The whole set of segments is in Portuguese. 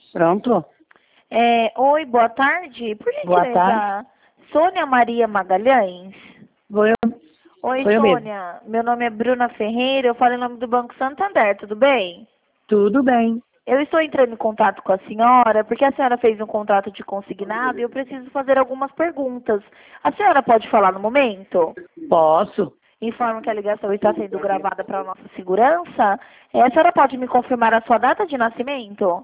Pronto? Oi, boa tarde. Por Boa gentileza, tarde. Sônia Maria Magalhães? Oi, Oi, eu mesmo. Sônia. Meu nome é Bruna Ferreira, eu falo em nome do Banco Santander, tudo bem? Tudo bem. Eu estou entrando em contato com a senhora porque a senhora fez um contrato de consignado e eu preciso fazer algumas perguntas. A senhora pode falar no momento? Posso? Informo que a ligação está sendo gravada para a nossa segurança. A senhora pode me confirmar a sua data de nascimento?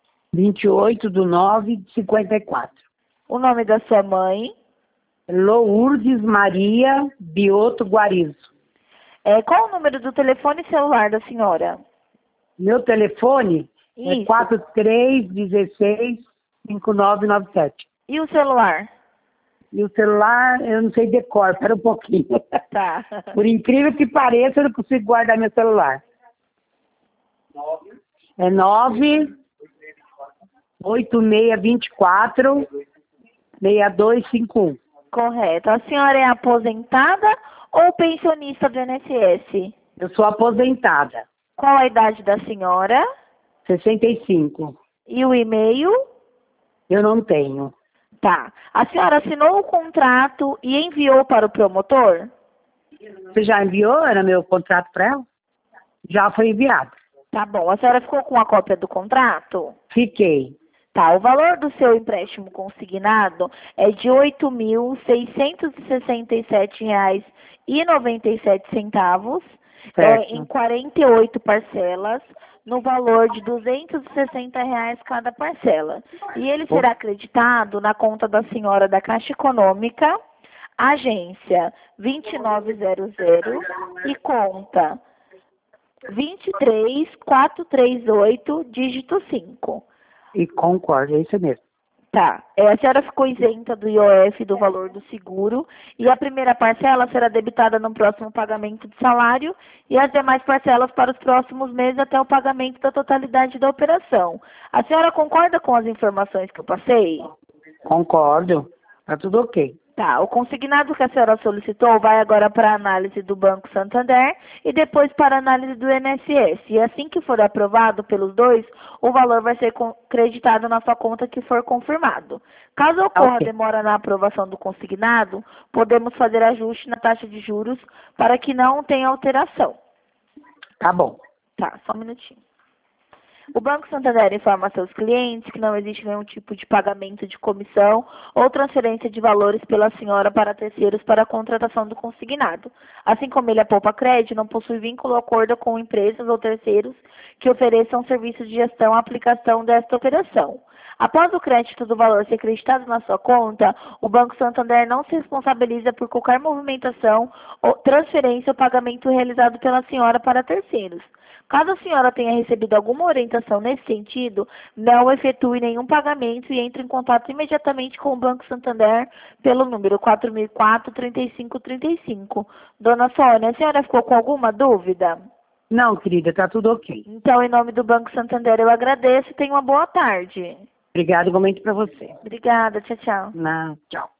28/9/54. O nome da sua mãe? Lourdes Maria Bioto Guarizo. Qual o número do telefone celular da senhora? Meu telefone é Isso. 4316-5997. E o celular? E o celular, eu não sei decor, espera um pouquinho. Tá. Por incrível que pareça, eu não consigo guardar meu celular. É 98624-6251. Correto. A senhora é aposentada ou pensionista do INSS? Eu sou aposentada. Qual a idade da senhora? 65. E o e-mail? Eu não tenho. Tá. A senhora assinou o contrato e enviou para o promotor? Você já enviou? Era meu contrato para ela? Já foi enviado. Tá bom. A senhora ficou com a cópia do contrato? Fiquei. Tá. O valor do seu empréstimo consignado é de R$ 8.667,97, Certo. em 48 parcelas, no valor de R$ 260 cada parcela. E ele será acreditado na conta da senhora da Caixa Econômica, agência 2900 e conta 23438, dígito 5. E concordo, é isso mesmo. Tá. A senhora ficou isenta do IOF do valor do seguro e a primeira parcela será debitada no próximo pagamento de salário e as demais parcelas para os próximos meses até o pagamento da totalidade da operação. A senhora concorda com as informações que eu passei? Concordo. Tá tudo ok. Tá. O consignado que a senhora solicitou vai agora para a análise do Banco Santander e depois para a análise do INSS. E assim que for aprovado pelos dois, o valor vai ser creditado na sua conta que for confirmado. Caso ocorra Ok. demora na aprovação do consignado, podemos fazer ajuste na taxa de juros para que não tenha alteração. Tá bom. Tá, só um minutinho. O Banco Santander informa a seus clientes que não existe nenhum tipo de pagamento de comissão ou transferência de valores pela senhora para terceiros para a contratação do consignado. Assim como ele é poupa crédito, não possui vínculo ou acordo com empresas ou terceiros que ofereçam serviços de gestão à aplicação desta operação. Após o crédito do valor ser acreditado na sua conta, o Banco Santander não se responsabiliza por qualquer movimentação, ou transferência ou pagamento realizado pela senhora para terceiros. Caso a senhora tenha recebido alguma orientação nesse sentido, não efetue nenhum pagamento e entre em contato imediatamente com o Banco Santander pelo número 4004-3535. Dona Sônia, a senhora ficou com alguma dúvida? Não, querida, tá tudo ok. Então, em nome do Banco Santander, eu agradeço e tenha uma boa tarde. Obrigado igualmente para você. Obrigada, tchau, tchau. Tchau.